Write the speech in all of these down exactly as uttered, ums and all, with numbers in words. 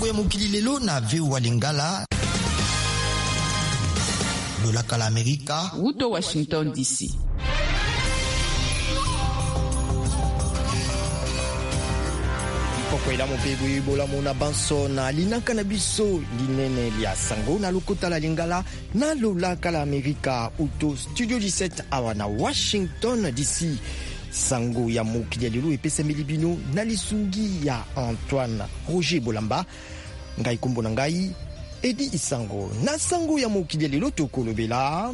ya mokili lelo na V O A Lingala. Lolaka la Amerika. Wuto Washington D C. Pokwela mopegwi bola mona banso na linaka na biso linene lia sango na lokota la Lingala na lolaka la Amerika uto Studio dix-sept awa na Washington D C. Sango ya mokili ya lelo epesa milibino na lisungi ya Antoine Roger Bolamba. Ngai kombo na ngai Edi Isango. Na sango ya mokili ya lelo tokolobela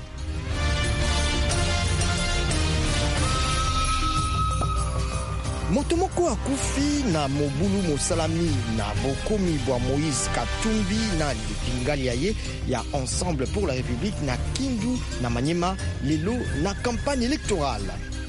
moto moko akufi na mobulu mosalami na bokomi bwa Moïse Katumbi na lipingali yaye ya Ensemble pour la République na Kindu na Manyema lelo na campagne électorale.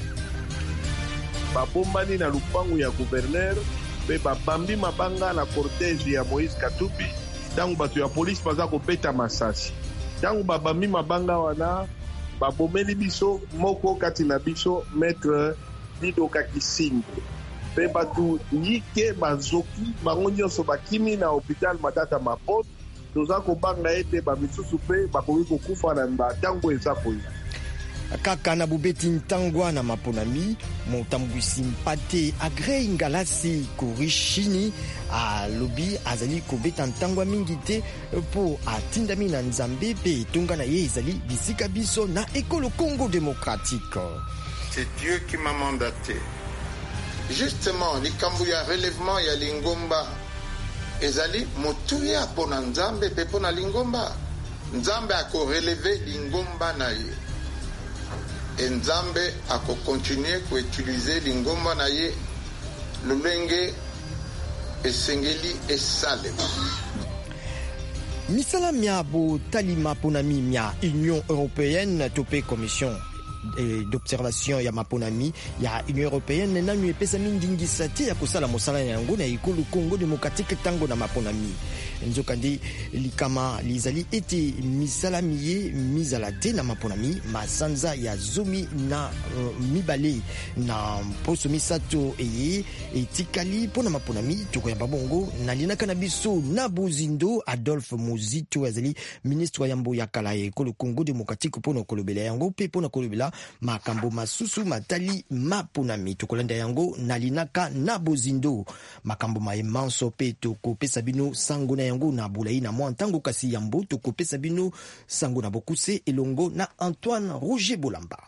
Babombani na lupangu ya gouverneur pe babambi mabanga na cortège ya Moïse Katumbi tangu bato ya police baza kopeta masasi. Tangu babambi mabanga wana babomeli biso moko kati na biso maître Dido Kakisimbo. Pe batu yike bazoki bango nyonso bakimi na hôpital Matata Mapoto. Toza kobanga ete bamisusu pe bakoki kokufa na ntango eza koya. Kaka na bubeti ntangwa na maponami motambuisi mpate Agrey Ngalasi Korishini a lobi azali kobeta ntangwa mingi te po atindami na Nzambe pe tonga na ye ezali bisika biso na ekolo Congo démocratique. C'est Dieu qui m'a mandaté. Justement, likambu ya relèvement ya Lingomba ezali motuya pona Nzambe pe pona Lingomba. Nzambe ako relever Lingomba na ye. Et Nzambe ako continuer ko utiliser Lingomba na ye lulenge esengeli esale. Misala mia bo talima ponami mia Union européenne topé commission d'observation ya maponami ya Union européenne na nu epesa mindingisa te ya kosala mosala yango na ekolo Congo démocratique tango na maponami. Nzokandi likama lizali ete misala miye mizala te na maponami masanza ya zomi na uh, mibale na poso misato eye etikali pona maponami toko ya babongo na linaka na biso na Bozindo Adolphe Muzito azali ministre ya mbo ya kala ekolo Congo démocratique pona kolobela yango pe pona kolobela makambo masusu matali maponami tokolanda yango na linaka na Bozindo makambo maemanso pe tokopesa bino sango na yango na bulai na mwa ntango kasi yambo tokopesa bino sango na bokuse elongo na Antoine Roger Bolamba.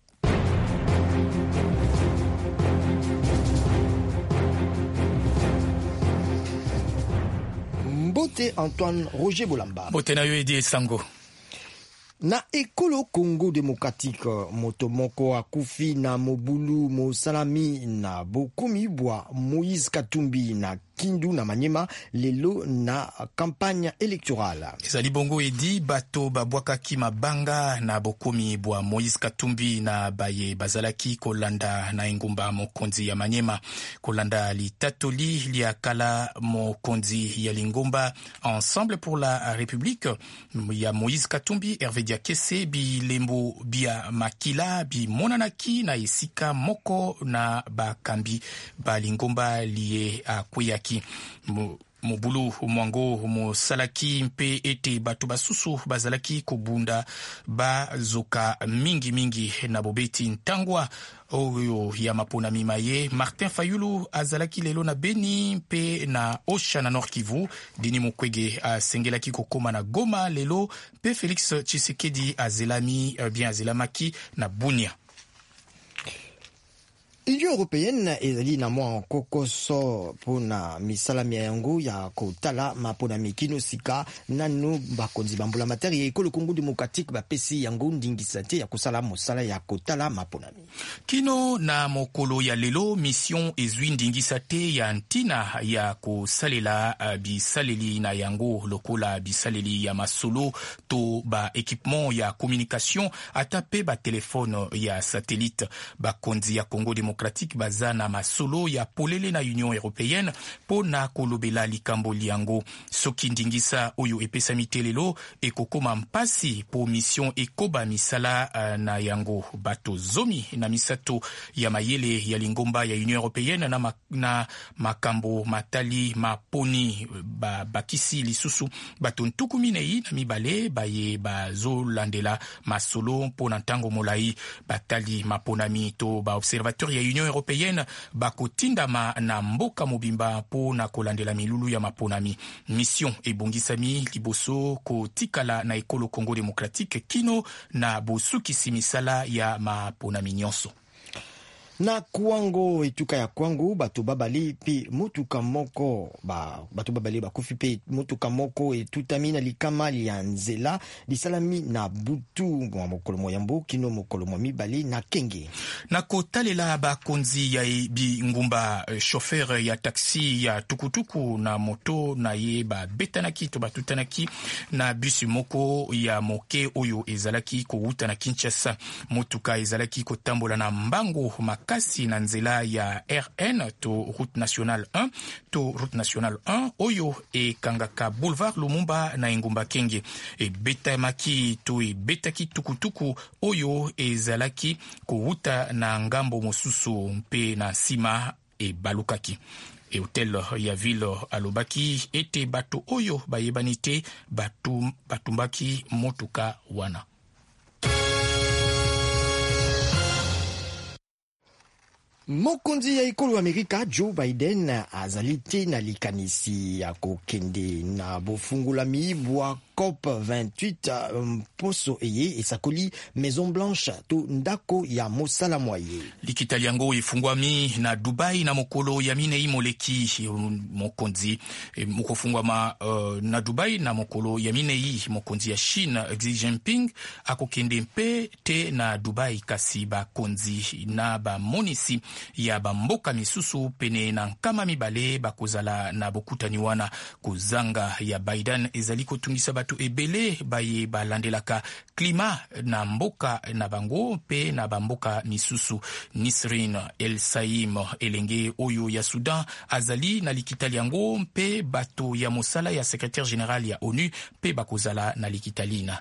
Mbote Antoine Roger Bolamba. Mbote na yo Edi Sango. Na ekolo Congo démocratique moto moko akufi na mobulu mosalami na bokomi bwa Moïse Katumbi na Kindu na Manyema lelo na campagne électorale. Ezali bongo Edi bato babwakaki mabanga na bokomi bwa Moïse Katumbi na baye bazalaki kolanda na engumba mokonzi ya Manyema kolanda litatoli liakala mokonzi ya lingomba Ensemble pour la République ya Moïse Katumbi Hervé Diakese bi lembo bia makila bi monanaki na esika moko na bakambi balingomba liye akweyaki mobulu mwango mosalaki mpe ete bato basusu bazalaki kobunda bazoka mingi mingi na bobeti ntangwa oyo ya maponami maye. Martin Fayulu azalaki lelo na Beni mpe na Osha na Nord Kivu. Dini Mukwege asengelaki kokoma na Goma lelo mpe Félix Tshisekedi azelami bien azelamaki na Bunia. Union européenne ezali na mwa kokoso pona misala mia yango ya kotala mapona mikino sika nanu bakonzi bambula materi ekolo Congo démocratique bapesi yango ndingisa te ya kosala mosala ya kotala mapona mi. Kino na mokolo ya lelo mission ezwi ndingisa te ya ntina ya kosalela uh, bisaleli na yango lokola bisaleli ya masolo to ba équipement ya communication atape ba téléphone ya satellite bakonzi ya Congo démocratique démocratique baza na masolo ya polele na Union européenne po na kolobela likambo liango. Soki ndingisa oyo epesami te lelo ekokoma mpasi po mission ekoba misala uh, na yango. Bato zomi na misato ya mayele ya lingomba ya Union européenne na, ma, na makambo matali maponi ba, bakisi lisusu bato ntuku minei na mibale baye bazolandela masolo po na ntango molai batali maponami to ba observateur ya Union européenne bakotindama na mboka mobimba po na kolandela milulu ya maponami. Mission ebongisami liboso kotikala na ekolo Congo démocratique kino na bosukisi misala ya maponami nyonso. Na Kwango etuka ya Kwango bato babali pe mutuka moko ba bato babali bakufi pe mutuka moko etutami na likama ya nzela lisalami na butu mwa mokolo moyambo kino mokolo mwa mibali na kenge. Na kotalela bakonzi ya bi ngumba chauffeur ya taxi ya tukutuku na moto na ye ba betanaki to batutanaki na bus moko ya moke oyo ezalaki kouta na Kinshasa. Mutuka ezalaki kotambola na mbango kasi na nzela ya R N to route nationale un to route nationale un oyo e kangaka boulevard Lumumba na Engumba Kenge. E betamaki to e betaki tukutuku oyo ezalaki kouta na ngambo mosusu mpe na sima e balukaki. E hotel ya ville alobaki ete bato oyo bayebanite batu batumbaki motuka wana. Mokonzi ya ekolo Amerika Joe Biden azali te na likanisi ya kokende na bofungulami bwa COP vingt-huit mposo eye esakoli Maison Blanche to ndako ya mosala mwaye. Likitali yango efungwami na Dubai na mokolo ya minei moleki mokonzi mukofungwama uh, na Dubai na mokolo ya minei mokonzi ya Chine Xi Jinping akokende mpe te na Dubai kasi bakonzi na bamonisi ya bamboka misusu pene na nkama mibale bakozala na bokutani wana. Kuzanga ya Biden ezali kotungisa batu ebele baye balandelaka klima na mboka na bango pe na bamboka misusu. Nisrin El Saim elenge oyo ya Sudan azali na likitali yango mpe bato ya mosala ya secrétaire général ya ONU pe bakozala na likitali na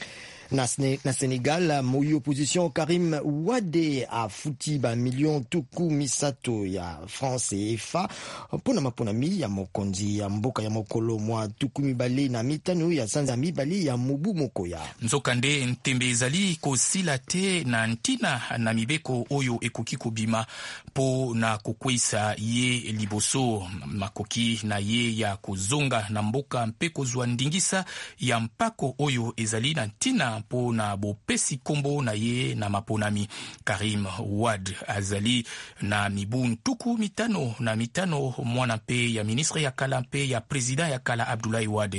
Na, na Senegal, moyi opposition Karim Wade afuti ba million tuku misato ya France C F A pona maponami ya mokonzi ya mboka ya mokolo mwa tuku mibale na mitano ya sanza mibale ya mubu mokoya. Nzokande ntembe ezali kosila te na ntina na mibeko oyo ekoki kobima po na kokwisa ye liboso makoki na ye ya kozonga na mboka mpe kozwa ndingisa ya mpako oyo ezali na ntina po na bopesi kombo na ye na maponami. Karim Wade azali na mibu ntuku mitano na mitano mwana mpe ya ministre ya kala mpe ya president ya kala Abdoulaye Wade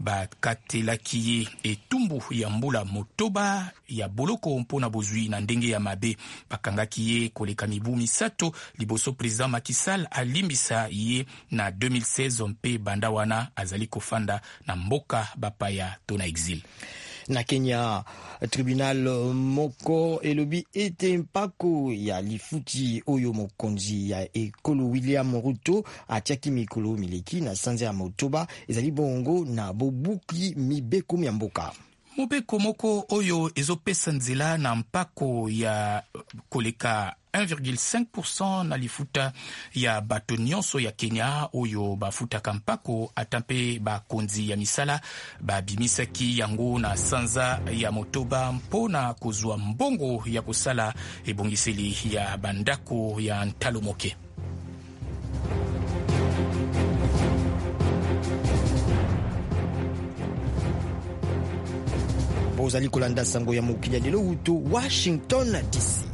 bakatelaki ye etumbu ya mbula motoba ya boloko mpona bozwi na ndenge ya mabe. Bakangaki ye koleka mibu misato liboso president Macky Sall alimbisa ye na deux mille seize mpe banda wana azali kofanda na mboka bapaya to na exil. Na Kenya, tribunal moko elobi ete mpako ya lifuti oyo mokonzi ya ekolo William Ruto atiaki mikolo mileki na sanza ya motoba ezali bongo na bobuki mibeko ya mboka. Mobeko moko oyo ezopesa nzela na mpako ya koleka un virgule cinq pour cent na lifuta ya bato nyonso ya Kenya oyo bafutaka mpako atampe bakonzi ya misala babimisaki yango na sanza ya motoba mpona kozwa mbongo ya kosala ebongiseli ya bandako ya ntalo moke. Bozali kolanda sango ya mokili lelo uto Washington D C.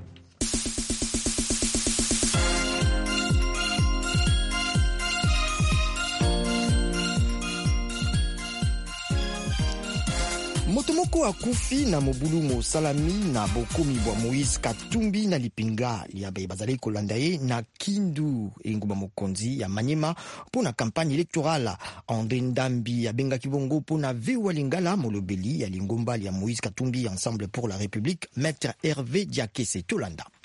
Motomoko akufi na mobulu mosalami na bokomi bwa Moïse Katumbi na lipinga ya bazali kolanda ye na Kindu engumba mokonzi ya Manyema pona campagne électorale. André Ndambi abengaki bongo pona vewa lingala molobeli ya lingomba ya Moïse Katumbi Ensemble pour la République, Maître Hervé Diakese Tolanda.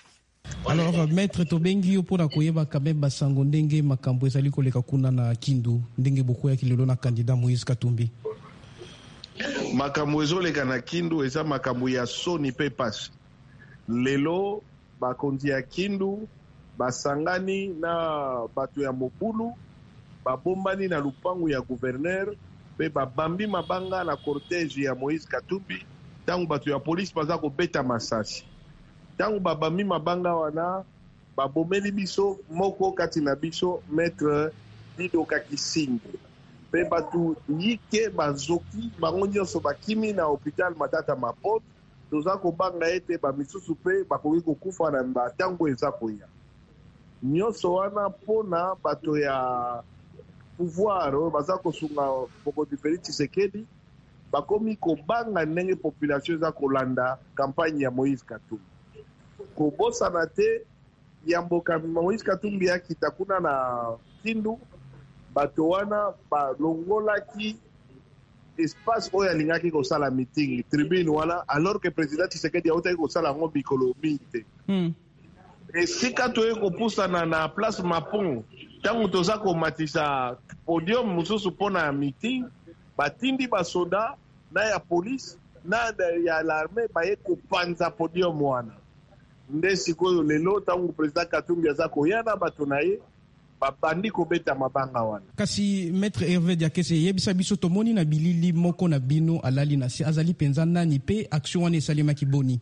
Alors maître tobengi opona koyeba kamemba sango ndenge makambo ezali koleka kuna na Kindu ndenge boko ya kilelo na candidat Moïse Katumbi. Makambo ezoleka na Kindu eza makambo ya soni pe pasi. Lelo bakonzi ya Kindu basangani na bato ya Mobulu babombani na lupangu ya gouverneur pe babambi mabanga na cortège ya Moïse Katumbi tangu bato ya police baza kobeta masasi. Tangu babambi mabanga wana babomeli biso moko kati na biso maître Dido Kakisingi. Pe batu yike bazoki bango nyonso bakimi na hôpital Matata Mapot toza kobanga ete bamisusu pe bakoki kokufa na batango eza koya. Nyonso wana mpona bato ya pouvoir oyo baza kosunga Bokoti Félix Tshisekedi bakomi kobanga ndenge population eza kolanda kampagne ya Moïse Katumbi. Kobosana te ya mboka Moïse Katumbi akita kuna na Kindu bato wana balongolaki espace oyo alingaki kosala meeting tribune wana alors que président Tshisekedi autaki kosala ngo bikolo mingi te. Hmm. Esika toye kopusana na place Mapon tangu toza komatisa podium mosusu mpona meeting batindi basoda na ya police na ya l'armée baye kopanza podium wana. Nde sikoyo lelo tangu président Katumbi aza koyana bato na ye babandi kobeta mabanga wana. Kasi maître Hervé Diakese yebisa biso tomoni na bilili moko na bino alali na si azali penza nani pe action wana esalemaki boni.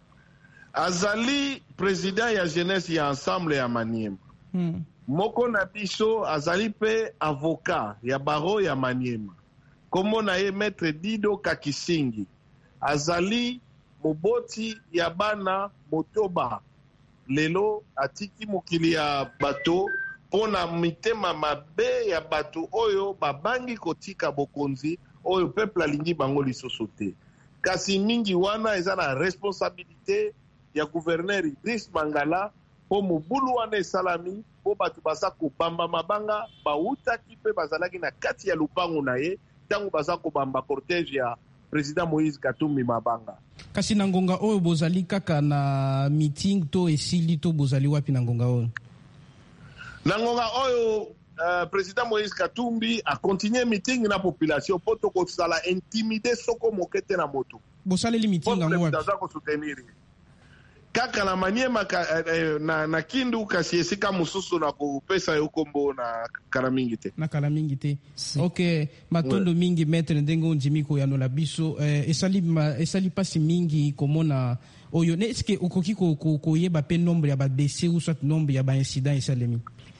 Azali président ya jeunesse ya ensemble ya Maniema. Hmm. Moko na biso azali pe avocat ya baro ya Maniema. Komo na ye maître Dido Kakisingi. Azali moboti ya bana Motoba. Lelo atiki mokili ya bato pona mitema mabe ya bato oyo babangi kotika bokonzi oyo peuple alingi bango lisusu te. Kasi mingi wana eza na responsabilité ya gouverneur Idriss Mangala po mobulu wana esalami po bato baza kobamba mabanga bautaki pe bazalaki na kati ya lupango na ye tango baza kobamba cortège ya président Moïse Katumbi mabanga. Kasi na ngonga oyo bozali kaka na meeting to esili to bozali wapi na ngonga oyo? Na ngonga oyo uh, président Moïse Katumbi a continué meeting na population po to kosala intimider soko mokete na moto. Bosaleli meeting ngo wapi? Baza ko soutenir. Kaka na Maniema eh, na, na Kindu kasi esika mususu na kopesa yo kombo na kala mingi te. Na kala mingi te. Si. Ok, matondo ouais. Mingi maître ndengo njimiko ya no la biso eh, esali ma, esali pasi mingi komona oyo ne eske okoki ko ko, ko yeba pe nombre ya ba blessés ou soit nombre ya ba incident esalemi.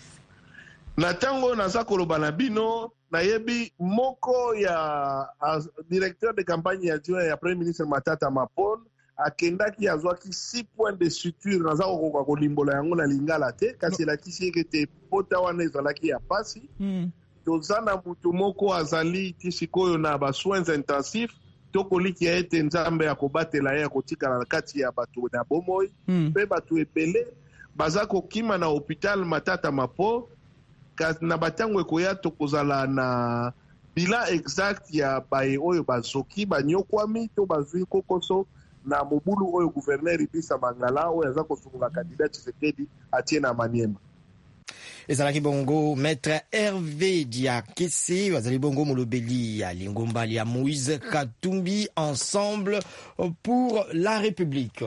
Na tango naza koloba na bino nayebi moko ya as, directeur de campagne ya adjoint ya premier ministre Matata Mapon akendaki azwaki six points de suture naza kokoka kolimbola yango na lingala te kasi elakisi eke te pota wana ezalaki ya pasi. Mm. Toza na mutu moko azali ti sikoyo na basoins intensifs tokoliki ya ete nzambe ya kobatela ye akotikala na kati ya bato na bomoi. Mm. Mpe bato ebele baza kokima na hôpital Matata Mapo kasi na batango ekoya tokozala na bilan exact ya baye oyo bazoki banyokwami to bazwi kokoso na mobulu oyo gouverneur Ibisa Mangala oyo aza kosunga candidat Tshisekedi atie na Maniema. Ezalaki bongo maître Hervé Diakese bazali bongo molobeli ya lingomba ya Moïse Katumbi ensemble pour la République.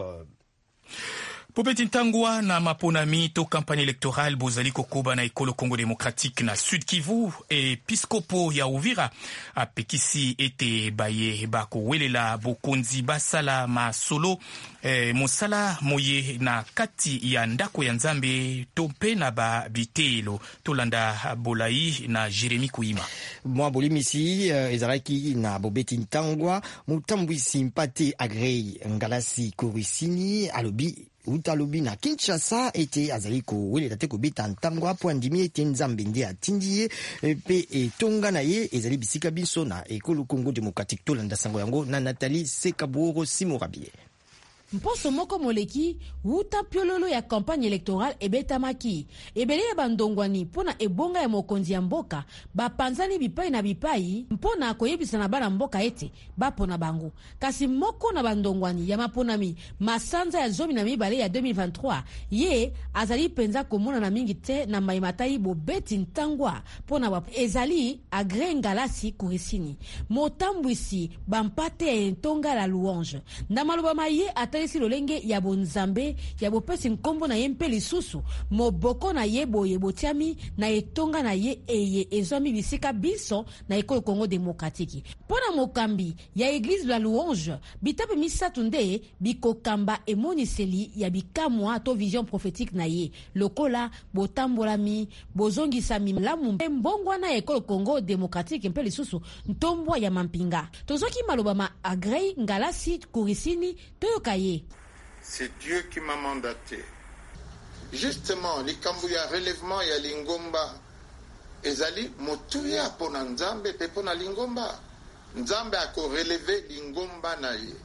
Popeti Ntangwa na Maponami to campagne électorale bozali kokoba na ekolo Congo démocratique na Sud Kivu et Piskopo ya Uvira apekisi ete baye bako welela bokonzi basala masolo eh, mosala moye na kati ya ndako ya Nzambe to pe na ba bitelo tolanda bolai na Jeremy Kuima. Mwa bolimisi uh, ezalaki na Bobeti Ntangwa mutambwisi mpate agrei ngalasi korisini alobi utalobi na Kinshasa ete azali kowelela te kobeta Ntangwa po andimi ete Nzambe nde atindi ye pe etonga na ye ezali bisika biso na ekolo Congo démocratique tolanda sango yango na Nathalie Sekaboro Simorabie. mposo moko moleki wuta piololo ya campagne électorale ebetamaki ebele ya bandongwani mpona ebonga ya mokonzi ya mboka bapanzani bipai na bipai mpona koyebisa na bana mboka ete bapona bango. Kasi moko na bandongwani ya maponami masanza ya zomi na mibale ya deux mille vingt-trois ye azali penza komona na mingi te na maimatai bobeti ntangwa mpona wa ezali Agrey Ngalasi Kurisini motambwisi bampate ya entonga la louange na maloba maye atalisi lolenge ya bonzambe ya bopesi nkombo na ye mpe lisusu moboko na ye boye botiami na etonga na ye eye ezwami bisika biso na ekolo Congo Démocratique mpona mokambi ya Église la louange bitape misatu nde bikokamba emoniseli ya bikamwa to vision prophétique na ye lokola botambolami bozongisami lamu mpe mbongwa na ekolo Congo Démocratique mpe lisusu ntombwa ya mampinga tozoki maloba ma Agrey Ngalasi Kurisini toyoka ye. C'est Dieu qui m'a mandaté. Justement, likambu ya relèvement ya lingomba ezali motuya pona nzambe pe pona lingomba. Nzambe ako relever lingomba na ye.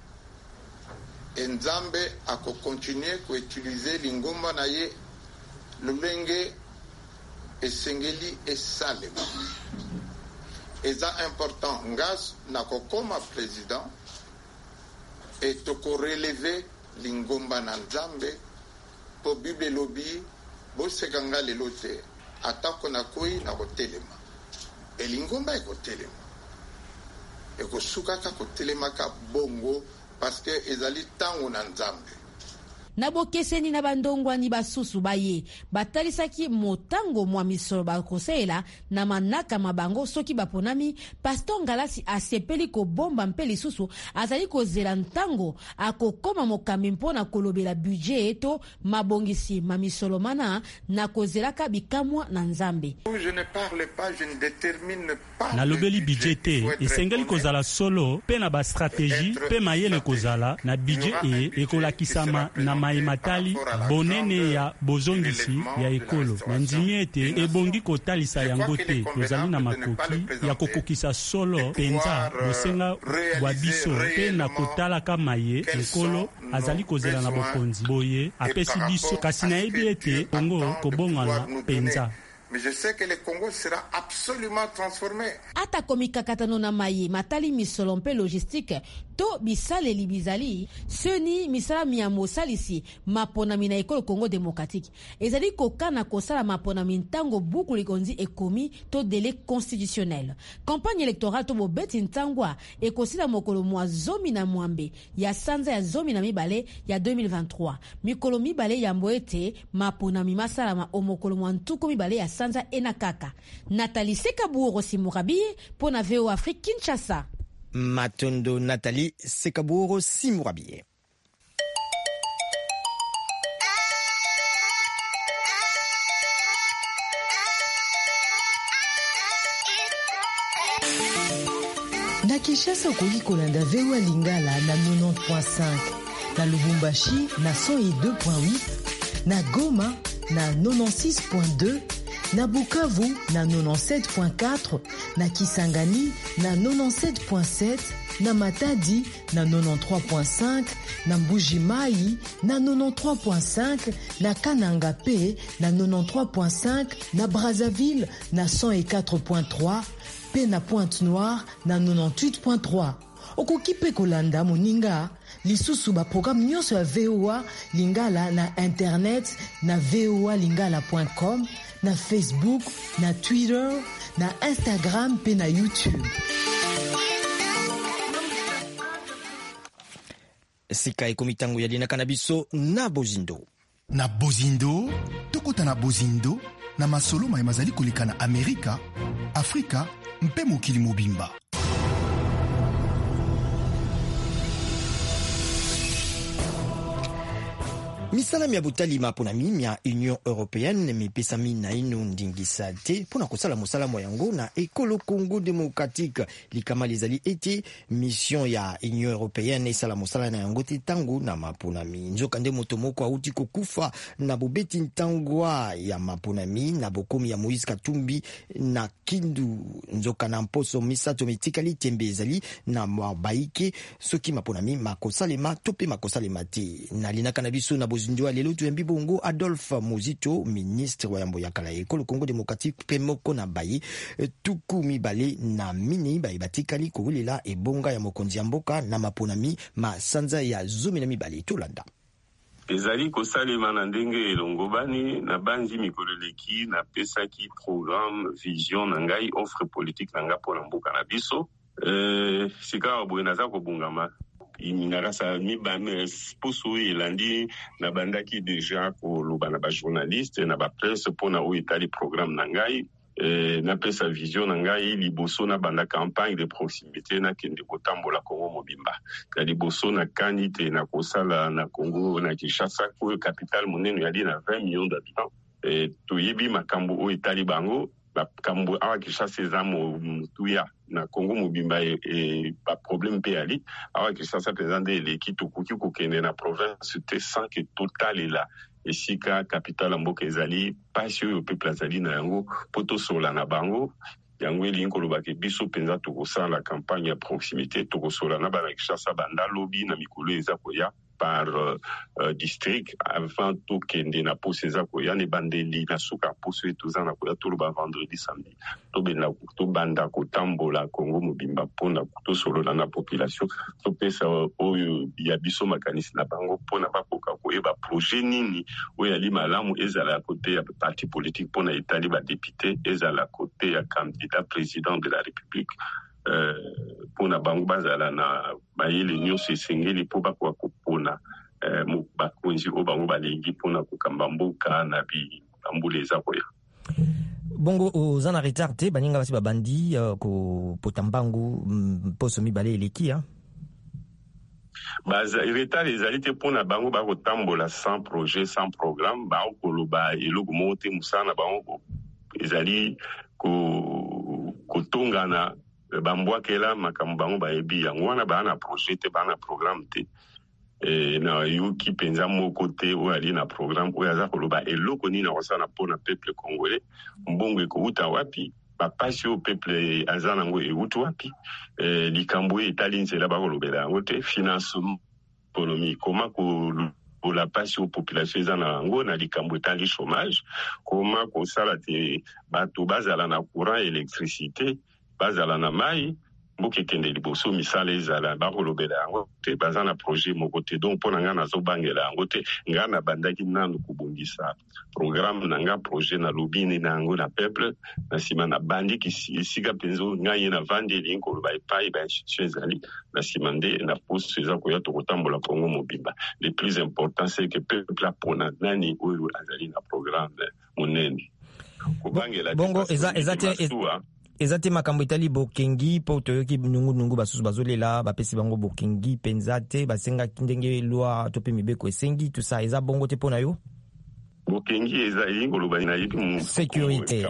Et nzambe ako continuer ko utiliser lingomba na ye lulenge esengeli esalema. Eza important ngas na kokoma président et toko relever lingomba na nzambe po Bible lobi bo sekanga lelo te atako na koi na kotelema e lingomba e kotelema e kosuka ka kotelema ka bongo parce que ezali tango na nzambe. Na bokeseni na bandongwani basusu baye batalisaki motango mwa misolo bakosela na manaka mabango soki baponami Pastor Ngalasi asepeli ko bomba mpe lisusu azali kozela ntango akokoma mokambi mpona kolobela budget eto mabongisi mamisolo mana na kozelaka bikamwa na nzambe. Je ne parle pas, je ne détermine pas. Na lobeli budget te esengeli kozala solo pe na ba stratégie pe mayele kozala na budget e ekolakisama na maimatali bonene ya bozongisi ya ekolo na ndimi ete ebongi kotalisa yango te tozali na makoki ya kokokisa solo penza bosenga bwa biso pe na kotalaka maye ekolo azali kozela na bokonzi boye apesi biso kasi nayebi ete Kongo kobongana penza. Mais je sais que le Congo sera absolument transformé. Ata komikakatano na maye matali misolo mpe logistique to bisaleli bizali seni misala miamo salisi mapona mina ekolo Congo Démocratique ezali kokana kosala mapona mintango buku likonzi ekomi to délai constitutionnel campagne électorale to bobeti ntangwa ekosila mokolo mwa zomi na mwambe ya sanza ya zomi na mibale ya deux mille vingt-trois mikolo mibale ya mboete mapona mimasala ma omokolo mwa ntuko mibale ya sanza enakaka. Nathalie Sekaburo Simurabi pour na V O Afrique Kinshasa. Matondo Nathalie Sekaburo Simurabi. Na Kinshasa okoki kolanda V O A Lingala na quatre-vingt-dix point cinq, na Lubumbashi na cent deux point huit, na Goma na quatre-vingt-six point deux, na Bukavu na quatre-vingt-dix-sept point quatre, na Kisangani na quatre-vingt-dix-sept point sept, na Matadi na quatre-vingt-treize point cinq, na Mbuji-Mayi na quatre-vingt-treize point cinq, na Kananga P na quatre-vingt-treize point cinq, na Brazzaville na cent quatre point trois, pe na Pointe-Noire na quatre-vingt-dix-huit point trois. Okoki pe kolanda moninga lisusu ba programme nyonso ya V O A Lingala na internet na v o a lingala point com, na Facebook, na Twitter, na Instagram pe na YouTube. Sika ekomi tango ya lina kanabiso na Bozindo. Na Bozindo, tokota na Bozindo, na masolo ma mazali koleka na Amerika, Afrika, mpe mokili mobimba. misalami ya butalima pona mimia Union Européenne mipesa mina ino ndingisa te pona kosala mosala yango na ekolo Congo démocratique likama lizali ete mission ya Union Européenne esala mosala na yango te tango na maponami nzoka nde moto moko auti kokufa na bobeti ntangwa ya maponami na bokomi ya Moïse Katumbi na Kindu nzoka na mposo misato mitikali tembe ezali na mabaike soki maponami makosalema tope makosalema te na linaka na biso na bozindoa lelo tuyambi bongo Adolphe Muzito ministre wa yambo ya kala ekolo Congo démocratique pemoko na baye tuku mibale na mini baye batikali kowelela ebonga ya mokonzi ya mboka na maponami masanza ya zumi na mibale tolanda ezali kosalema na ndenge elongo bani na banzi mikoleleki na pesaki programme vision na ngai offre politique na nga pona mboka na biso eh sika boye naza kobungama iminarasa mibame poso elandi na bandaki deja koloba na ba journaliste na ba presse pona o etali programme na ngai eh na pesa vision na ngai liboso na banda campagne de proximité na kende kotambola Congo mobimba na liboso na kanite na kosala na Congo na Kinshasa ko capitale monene yali na vingt millions d'habitants eh toyebi makambo o etali bango bakambo awa Kinshasa ezamo mutuya na Congo mobimba e, e ba problème pe ali awa Kinshasa présente eleki tokoki kokende na province te sans que total est esika capitale mboka ezali pasi oyo peuple azali na yango poto sola na bango yango elingi koloba ke biso penza tokosala campagne ya proximité tokosola na bana Kinshasa banda lobi na mikolo eza koya par uh, district avant to kende na pose eza koya ne bandeli na suka pose etuza na koya toloba vendredi samedi to benda to banda kotambola Congo mobimba pona to solo na population to pesa oyo ya biso makanisi na bango pona bakoka koyeba projet nini oyo ali malamu ezala côté ya parti politique pona etali ba député ezala côté ya candidat président de la République euh pona bango bazala na bayele nyonso esengeli po bakwa kopona euh bakonzi o bango balengi pona kokamba mboka na bi bambule eza koya bongo ozana retard te baninga basi babandi uh, ko potambangu poso mibale eleki ya baza retard ezali te pona bango bakotambola sans projet sans programme ba koloba eloko moko te musana bango ezali ko kotongana bambwakela makambo bango bayebi yango wana bana projet te bana programme te e na yuki penza moko te oyo ali na programme oyo aza koloba eloko nini akosala mpona peuple congolais mbongo ekouta wapi bapasi oyo peuple aza nango euti wapi e, likambo etali nzela bakolobela yango te financement économique koma kola pasi oyo population eza na yango na likambo etali chômage koma kosala te bato bazala na courant électricité bazala na mai mboka ekende liboso misala ezala bakolobela yango te baza na projet moko te donc mpo na nga nazobangela yango te nga na bandaki nanu kobongisa programme na nga projet na lobi nde na yango na peuple na nsima na bandiki esika mpenza ngai ye na vandi elingi koloba epai bainstitution ezali na nsima nde na poso eza koya tokotambola Congo mobimba le plus important c'est que peuple apona nani oyo azali na programme monene kobangela bongo eza eza te ezate makambo etali bokengi po toyoki nungu nungu basusu bazolela bapesi bango bokengi penza te basenga ndenge loi to pe mibeko esengi tout ça eza bongo te pona yo bokengi eza ingoloba na yipi mu sécurité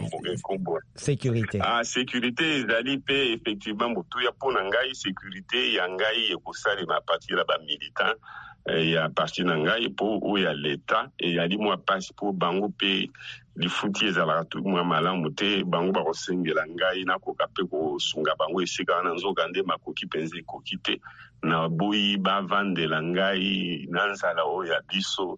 sécurité ah sécurité ezali pe effectivement botu ya pona ngai sécurité ya ngai ekosali na partir la ba militant ya parti na ngai po oyo ya leta eyali mwa pasi po bango pe lifuti ezalaka tu mwa malamu te bango bakosengela ngai nakoka mpe kosunga bango esika wana nzoka nde makoki mpenza ekoki te na boyi bavandela ngai na nzala oyo ya biso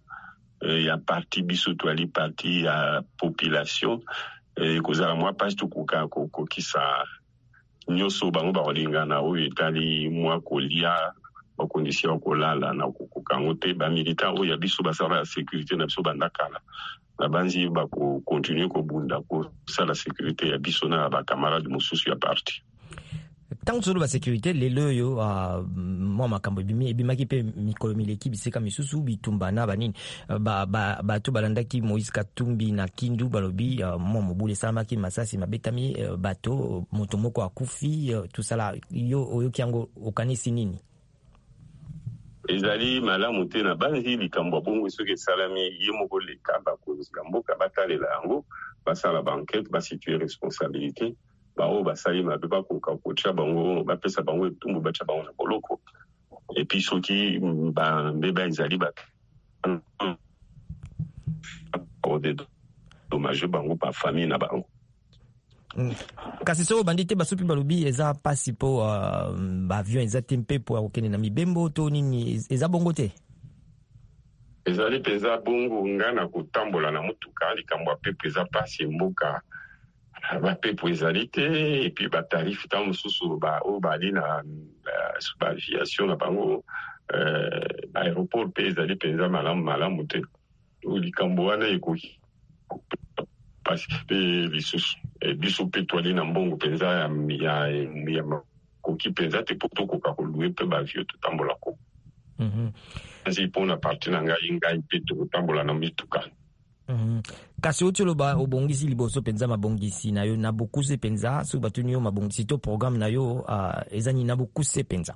ya parti biso toali parti ya population ekozala mwa pasi tokoka kokokisa nyonso bango bakolingana oyo etali mwa kolia bakondisi ya kolala na kokango te bamilita oyo ya biso basala ya sécurité na biso bandakala na banzi bakokontinue kobunda kosala sécurité ya biso na bakamarade mosusu ya parti ntango tozoloba sécurité lelo oyo uh, mwa makambo ebimaki mpe mikolo mileki bisika misusu bitumba na banini bato ba, ba, balandaki Moïse Katumbi na Kindu balobi uh, mwa mobulu esalamaki masasi mabetami uh, bato moto moko akufi uh, tosala yo oyoki yango okanisi nini ezali malamu te na banzi likambo bongo soki esalami ye moko leka bakonzi ya mboka batalela yango basala banquete basitue responsabilité bao basali mabe bakoka kotia bango bapesa bango etumbu batia bango na boloko epuis soki bambeba ezali badommage bango bafamille na bango. Kasi soko bandi te basupi balobi eza pasi po uh, baavion eza te mpe po akokende na mibembo to nini eza bongo te? Ezali mpenza bongo nga na kotambola na motuka likambo ya pepo eza pasi mboka bapepo ezali te epuis batarife ntango mosusu oyo bali na baaviation na bango baaéroport mpe ezali mpenza malamu malamu te likambo wana ekoki pasi mpe lisusu biso mpe toali na mbongo mpenza ya makoki mpenza te po tokoka kolue mpe bavio totambola ko asi mpona parti na ngai ngai mpe tokotambola na mituka. Kasi oti oloba obongisi liboso mpenza mabongisi na yo na bokuse mpenza soki batuni yo mabongisi to programme na yo eza nini na bokuse mpenza?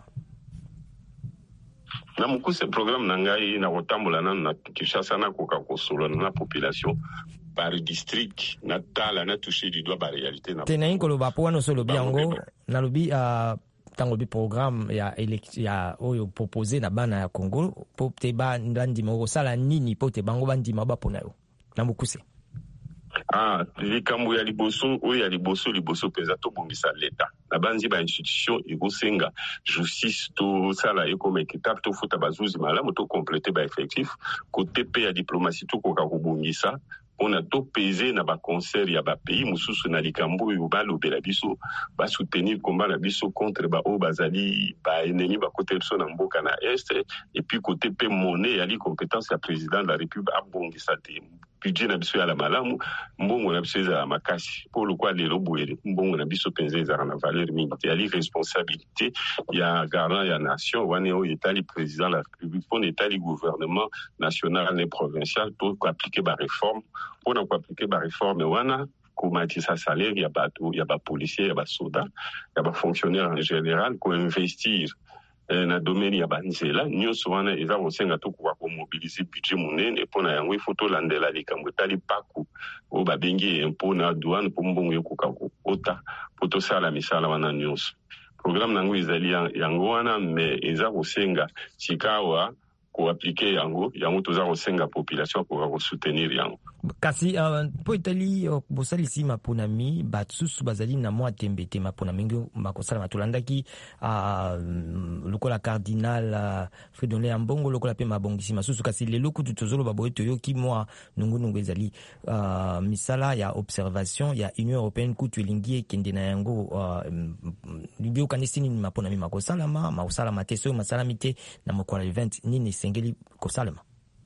Na mokuse programme na ngai na kotambola nanu na Kinshasa nakoka kosolana na population par district na tala na toucher du doigt ba réalité na te na inkoloba po wana solobi yango na lobi tango lobi programme ya ya oyo proposé na bana ya Congo po te ba ndima kosala nini po te bango bandima bapona yo na mokuse. Ah, likambo ya liboso oyo ya liboso liboso mpenza tobongisa leta na banzi ba institution ekosenga justice tosala ekoma équitable tofuta bazuzi malamu tokomplete ba effectif kote pe ya diplomatie tokoka kobongisa mpona topese na baconcert ya bapays mosusu na likambo oyo balobela biso basoutenir komba na biso contre baoyo bazali baennemi bakotela biso na mboka na este epuis kote mpe monnaie yali compétence ya président de la république abongisa te budget na biso ya la malamu mbongo na biso ezala makasi mpo lokwa lelo boyele mbongo na biso mpenza ezala na valeur mingi te yali responsabilité ya garant ya nation wana oyo etali président de la république mpona etali gouvernement national ne provincial to koaplike baréforme mpona koaplike baréforme wana komatisa salaire ya bato ya bapolicier ya basoda ya bafonctionnaire en général koinvestir na domaine ya banzela nyonso wana eza kosenga tokoka komobilize budget monene mpona yango ifo tolandela likambo etali paku oyo babengi impo na douane mpo mbongo ekoka kokota mpo tosala misala wana nyonso. Programme nango ezali yango wana me eza kosenga sikawa koaplike yango yango toza kosenga population akoka kosoutenir yango. Kasi uh, po etali uh, bosalisi maponami batsusu bazali na mwa tembe te maponami ngi makosala matolandaki uh, lokola cardinal uh, Fridolin Ambongo lokola pe mabongisi masusu kasi lelo kutu tozoloba boye toyoki mwa nungu nungu ezali uh, misala ya observation ya Union Européenne kutu elingi ekende na yango uh, libio kanisi nini maponami makosalama makosalama te so masalami te na mokolo le vingt nini sengeli kosalama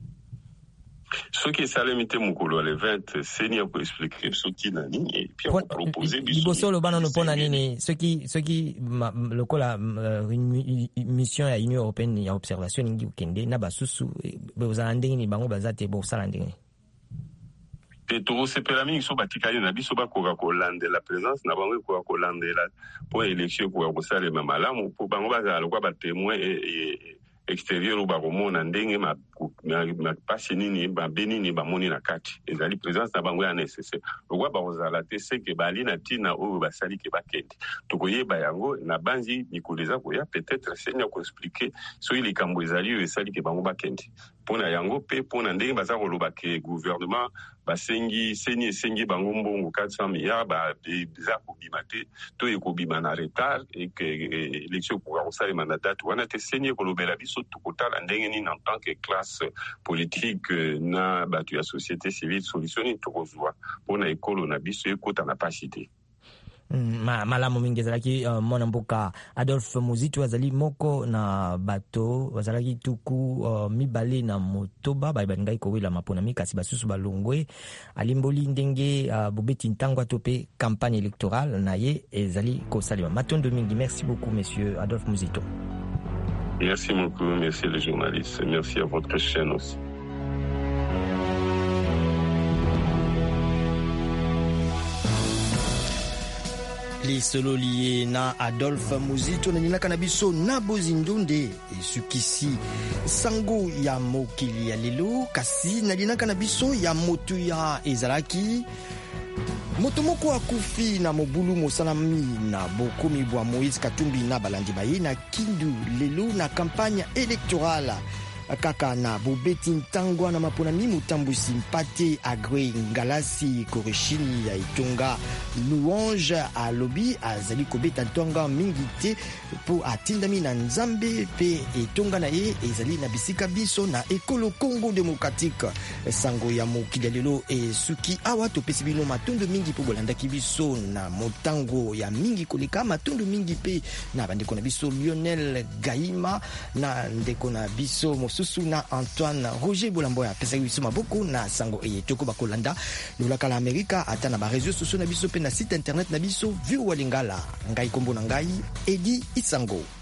soki esalemi te mokolo le vingt seni akoexplike biso tina nini epi akopropose biso liboso olobana no mpona nini soki soki lokola mission ya Union Européenne ya observation ningi okende na basusu bozala ndenge nini bango baza te bosala ndenge te tokosepela mingi so batikali na biso bakoka kolandela présence na bango ekoka kolandela mpo élection ekoka kosalema malamu mpo bango bazala lokwa batémoin extérieur oyo bakomona ndenge mapasi nini mabe nini bamoni na kati ezali présence na bango ya nécessaire lokwa bakozala te seke bali na ntina oyo basali ke bakende tokoyeba yango na banzi mikolo eza koya peut-être seni akoexplike soki likambo ezali oyo esali ke bango bakende mpona yango mpe mpona ndenge baza koloba ke gouvernement basengi seni esengi bango mbongo quatre cents milliards eza kobima te to ekobima na retard eke élection ekoka kosalema na date wana te seni ekolobela biso tokotala ndenge nini en tant que classe politique na bato ya société civile solution nini tokozwa mpona ekolo na biso ekota na pasi te. Mm, ma, malamu mingi ezalaki uh, mwana mboka Adolphe Muzitu azali moko na bato bazalaki tuku uh, mibale na motoba balingai kowela maponami kasi basusu balongwe alimboli ndenge uh, bobeti ntango to pe campagne électorale na ye ezali kosalima matondo mingi. Merci beaucoup monsieur Adolphe Muzitu. Merci beaucoup, merci les journalistes, merci à votre chaîne aussi. lisolo lié na Adolphe Muzito na ninaka na biso na bozindunde esukisi sango ya mokili ya lelo kasi na ninaka na biso ya motu ya ezalaki moto moko akufi na mobulu mosalami na bokomi bwa Moïse Katumbi na balandi baye na Kindu lelo na campagne électorale kaka na bobeti ntangwa na maponami mutambusi mpate agwe ngalasi koreshini ya itonga louange alobi azali kobeta ntonga mingi te po atindami na nzambe pe etonga na ye ezali na bisika biso na ekolo Congo démocratique sango ya mokili lelo esuki awa topesi bino matondo mingi po bolandaki biso na motango ya mingi koleka matondo mingi pe na bandeko na biso Lionel Gaima na ndeko na biso susu na Antoine Roger Bolamboya pesa biso maboko na sango eye toko bakolanda lolaka la Amerika ata na ba réseaux sociaux na biso pe na site internet na biso V O A Lingala ngai kombo na ngai Edi Isango.